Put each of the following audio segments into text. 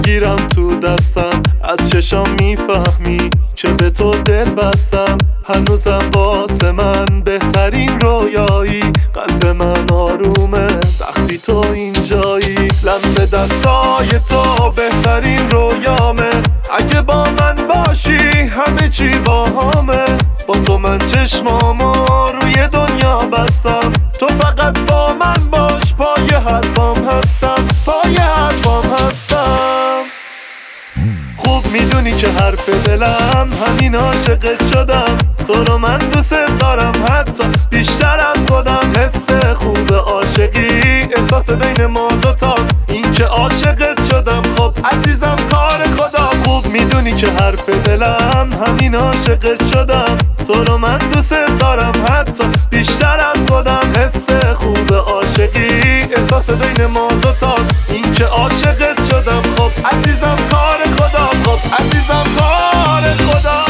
میگیرم تو دستم، از چشام میفهمی که به تو دل بستم. هنوزم واسه من بهترین رویایی، قلب من آرومه وقتی تو اینجایی. لمس دستای تو بهترین رویامه، اگه با من باشی همه چی باهامه. با تو من چشمامو روی دنیا بستم، تو فقط با من باش، پای حرفام هستم، پای حرفام هستم. خوب میدونی که حرف دلم همین، عاشقت شدم. تو رو من دوست دارم حتی بیشتر از خودم. حس خوب عاشقی احساس بین ما دوتاست، این که عاشقت شدم خب عزیزم کار خدا. خوب میدونی که حرف دلم همین، عاشقت شدم. تو رو من دوست دارم حتی بیشتر از خودم. حس خوب عاشقی احساس بین ما دوتاست، این که عاشقت شدم خب عزیزم کار خدا، خب عزیزم کار خدا.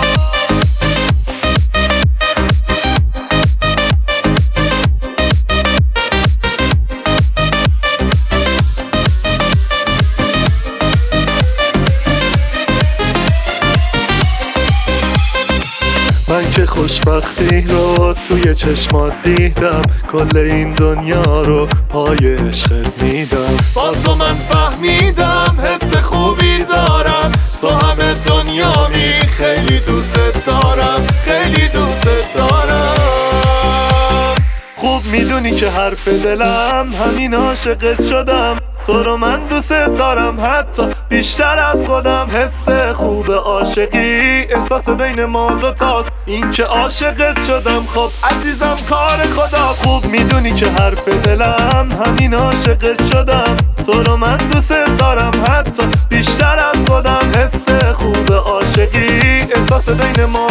من که خوشبختی رو توی چشمات دیدم، کل این دنیا رو پای عشقت میدم. با تو من فهمیدم حس خوبی دارم، تو همه دنیامی، خیلی دوست دارم، خیلی دوست دارم. خوب میدونی که حرف دلم همین، عاشقت شدم. تو رو من دوست دارم حتی بیشتر از خودم. حس خوب عاشقی احساس بین ما دوتاست، این که عاشقت شدم خب عزیزم کار خدا. خوب میدونی که حرف دلم همین، عاشقت شدم. تو رو من دوست دارم حتی بیشتر از خودم. حس خوب عاشقی احساس بین ما